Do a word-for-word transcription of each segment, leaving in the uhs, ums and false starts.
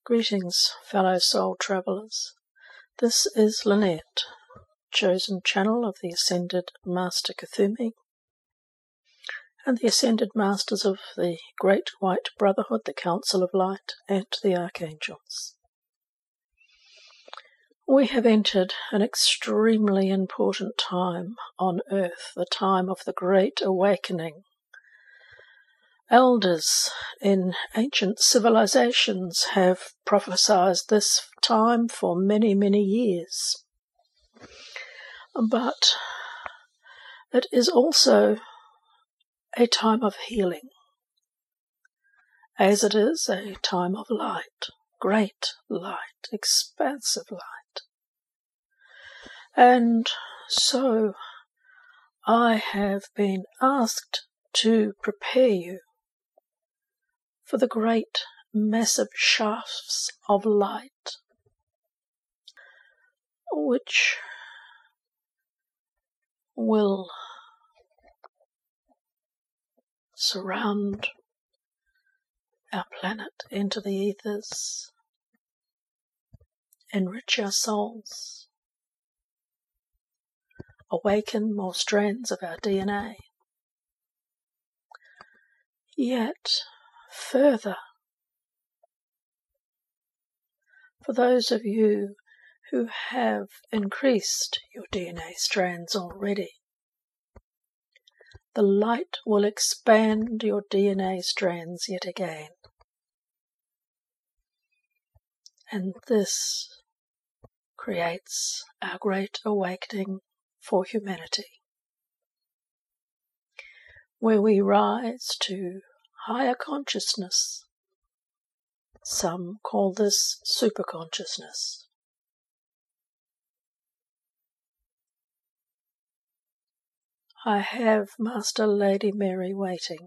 Greetings, fellow soul travellers. This is Lynette, chosen channel of the Ascended Master Kuthumi and the Ascended Masters of the Great White Brotherhood, the Council of Light, and the Archangels. We have entered an extremely important time on Earth, the time of the Great Awakening. Elders in ancient civilizations have prophesied this time for many, many years. But it is also a time of healing, as it is a time of light, great light, expansive light. And so I have been asked to prepare you for the great massive shafts of light which will surround our planet, enter the ethers, enrich our souls, awaken more strands of our D N A. Yet further, for those of you who have increased your D N A strands already, the light will expand your D N A strands yet again. And this creates our great awakening for humanity, where we rise to higher consciousness. Some call this superconsciousness. I have Master Lady Mary waiting.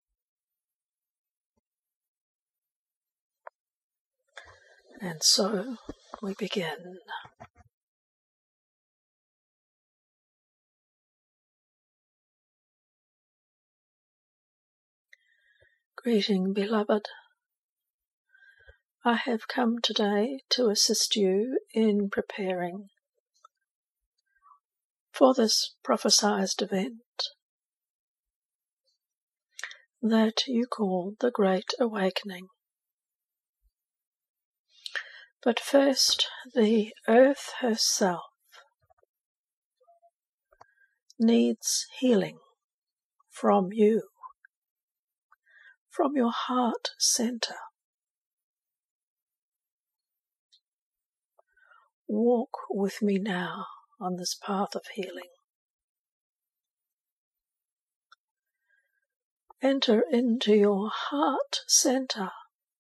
And so we begin. Greeting, beloved. I have come today to assist you in preparing for this prophesied event that you call the Great Awakening. But first, the Earth herself needs healing from you, from your heart center. Walk with me now on this path of healing. Enter into your heart center,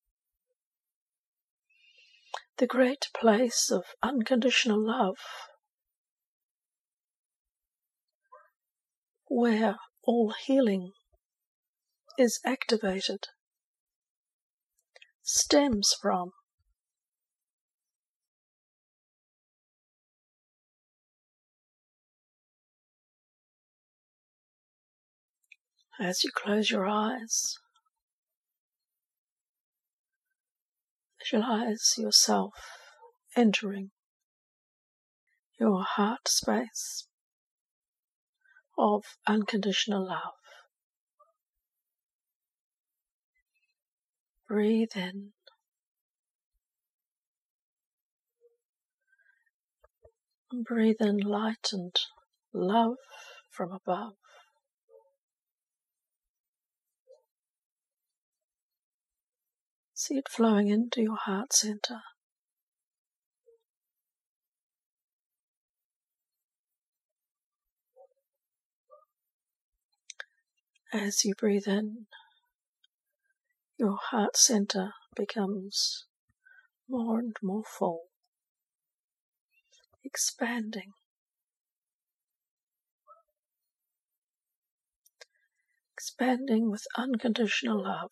the great place of unconditional love, where all healing is activated, stems from. As you close your eyes, visualize yourself entering your heart space of unconditional love. Breathe in. Breathe in light and love from above. See it flowing into your heart center. As you breathe in, your heart center becomes more and more full, expanding, expanding with unconditional love.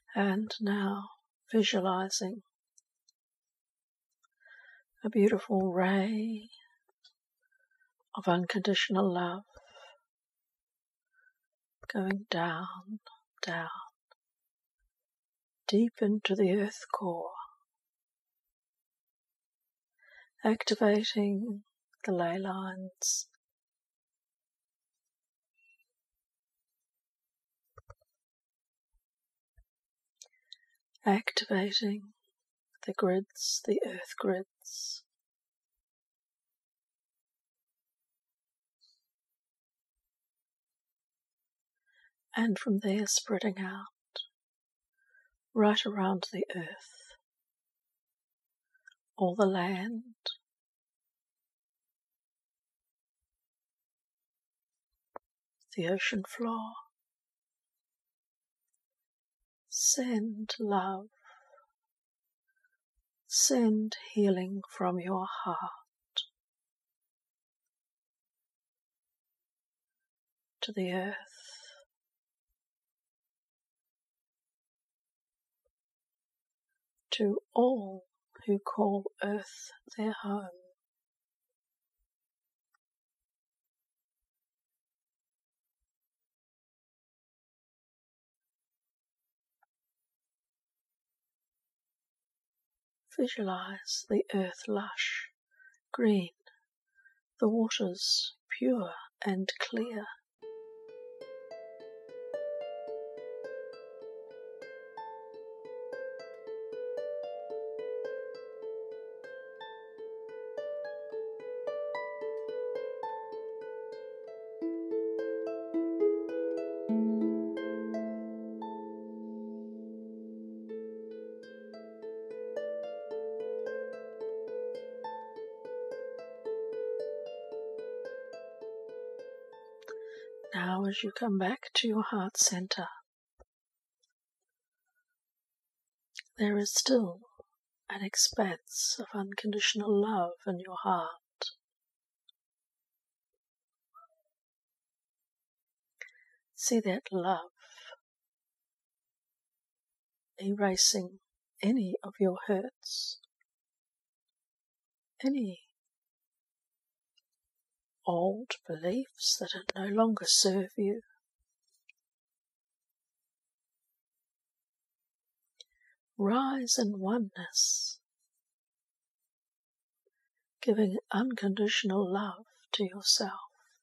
And now visualizing a beautiful ray of unconditional love going down, down, deep into the earth core, activating the ley lines, activating the grids, the earth grids, and from there spreading out right around the earth, all the land, the ocean floor. Send love, send healing from your heart to the earth, to all who call earth their home. Visualize the earth lush, green, the waters pure and clear. Now as you come back to your heart center, there is still an expanse of unconditional love in your heart. See that love erasing any of your hurts, any old beliefs that no longer serve you. Rise in oneness, giving unconditional love to yourself,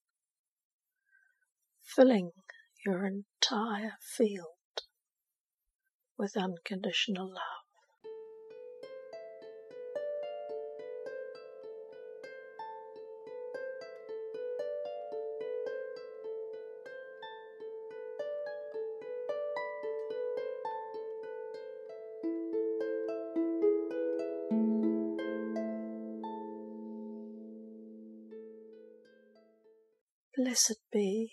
filling your entire field with unconditional love. Blessed be.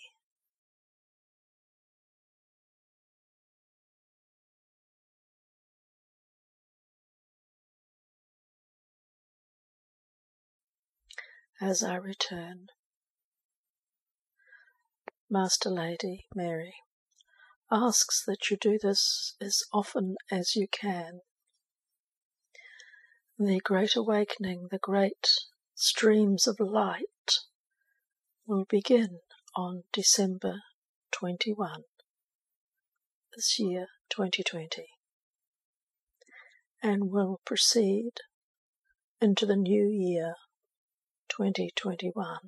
As I return, Master Lady Mary asks that you do this as often as you can. The Great Awakening, the great streams of light, will begin on December twenty-first, this year twenty twenty, and will proceed into the new year twenty twenty-one.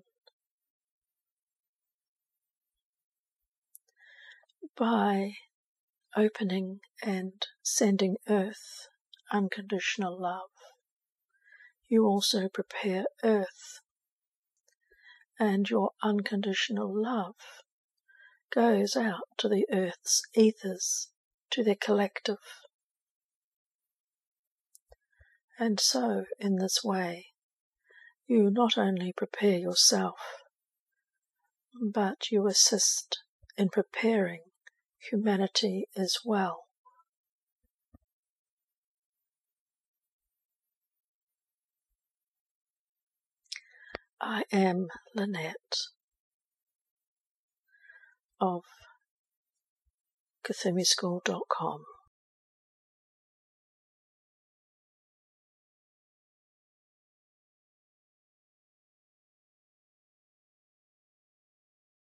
By opening and sending Earth unconditional love, you also prepare Earth, and your unconditional love goes out to the Earth's ethers, to their collective. And so, in this way, you not only prepare yourself, but you assist in preparing humanity as well. I am Lynette of Kuthumi School dot com.